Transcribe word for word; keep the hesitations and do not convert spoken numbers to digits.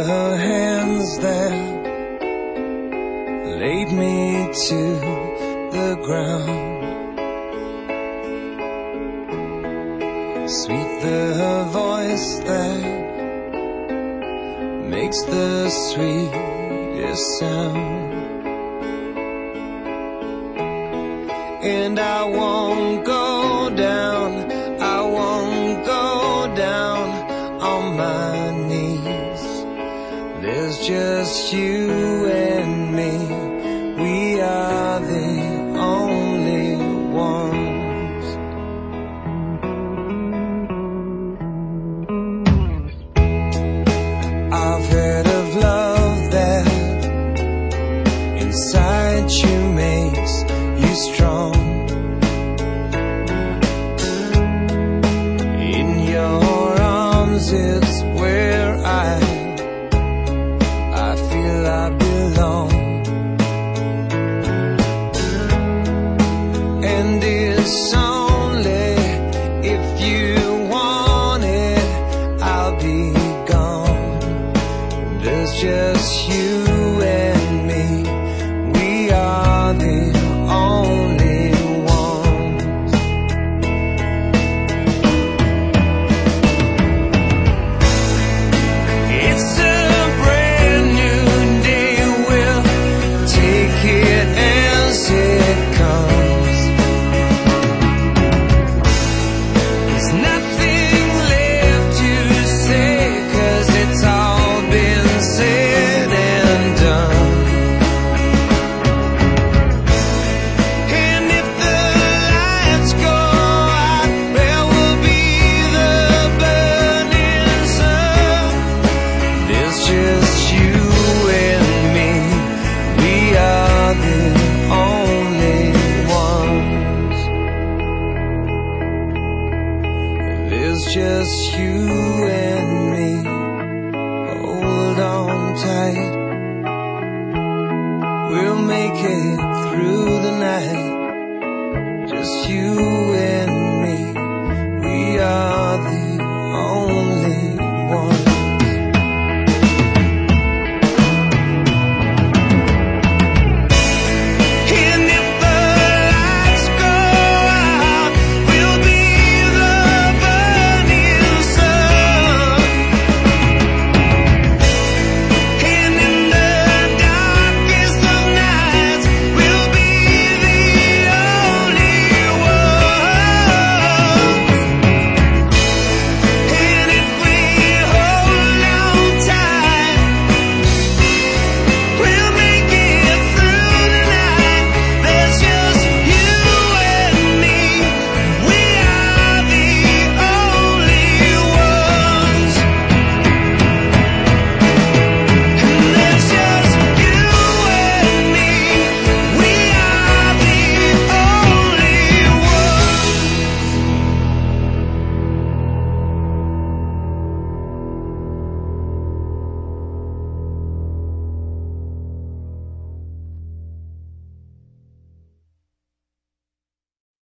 hands that laid me to the ground. Sweet the voice that makes the sweetest sound. And I won't go down, I won't go down on my knees. There's just you and me, we are the only ones. I've heard of love that inside you makes you strong. In your arms it's where I I feel I belong. And it's only if you want it, I'll be gone. There's just you and me, we are the only ones. It's a brand new day, we'll take it as it comes. There's nothing left to say, 'cause it's all been said and done. And if the lights go out, where will be the burning sun? There's just you and me, we are the only ones. There's just you and me, hold on tight, we'll make it